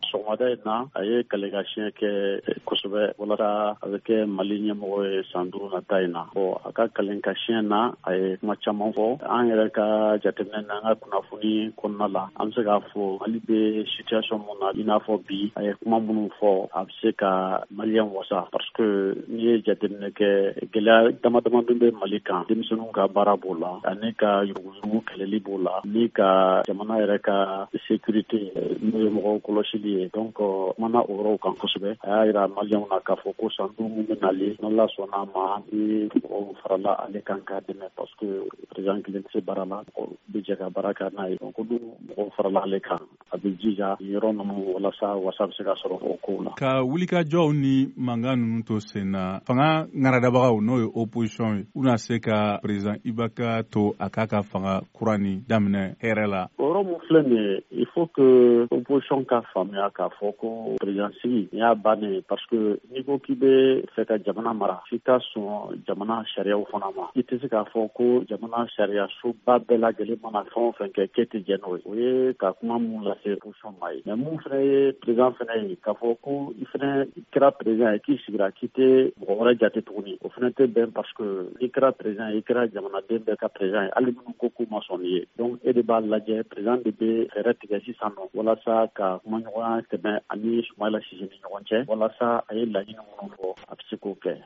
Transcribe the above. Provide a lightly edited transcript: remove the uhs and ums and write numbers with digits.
sɔgɔmada in na a ye kale ka siɲɛ kɛ kosɛbɛ walasa a bɛ kɛ Mali ɲɛmɔgɔ ye san 5 nata in na. A ka kale ka siɲɛ na a ye kuma caman fɔ. An yɛrɛ ka jateminɛ na an ka kunnafoni kɔnɔna la an bɛ se k'a fɔ Mali bɛ situation mun na i n'a fɔ bi a ye kuma minnu fɔ a bɛ se ka Maliyɛn wasa parce que n'i ye jateminɛ kɛ gɛlɛya dama dama bɛ Mali kan. Denmisɛnninw ka baara b'o la ani ka yuruguyurugu kɛlɛli b'o la ni ka jamana yɛrɛ ka sécurité n'o ye mɔgɔw kɔlɔsili ye. Donc kumana o yɔrɔw kan kosɛbɛ. A y'a jira Maliyɛnw na k'a fɔ ko san 5 min bɛ nalen n'Ala sɔnn'a ma ni mɔgɔw farala ale kan k'a dɛmɛ parce que président kelen tɛ se baara la mɔgɔw bɛ jɛ ka baara kɛ n'a ye. Donc olu mɔgɔw farala ale kan a bɛ jija yɔrɔ ninnu walasa wasa bɛ se ka sɔrɔ o kow la. Ka wulikajɔw ni mankan ninnu to sen na fanga ŋaradabagaw n'o ye opposition ye u na se ka président Ibaka to a k'a ka fanga kura ni daminɛ hɛrɛ la. O yɔrɔ mun filɛ nin ye il faut que opposition ka faamuya k'a fɔ ko président sigi nin y'a bannen parce que n'i ko k'i bɛ fɛ ka jamana mara f'i ka sɔn jamana sariyaw fana ma. I tɛ se k'a fɔ ko jamana sariya soba bɛɛ lajɛlen mana fɛn o fɛn kɛ k'e tɛ jɛn n'o ye. O ye ka kuma mun lase opposition ma ye. Mais mun fana ye président fana ye k'a fɔ ko i fana kɛra président ye k'i sigira k'i tɛ mɔgɔ wɛrɛ jate tuguni o fana tɛ bɛn parce que n'i kɛra président ye i kɛra jamanaden bɛɛ ka président ye hali minnu ko k'u ma sɔn nin ye. Donc e de b'a lajɛ président de bɛ fɛɛrɛ tigɛ sisan nɔ walasa ka kumaɲɔgɔnya tɛmɛ ani Sumayila Sise ni ɲɔgɔn cɛ walasa a ye laɲini minnu fɔ a bɛ se k'o kɛ.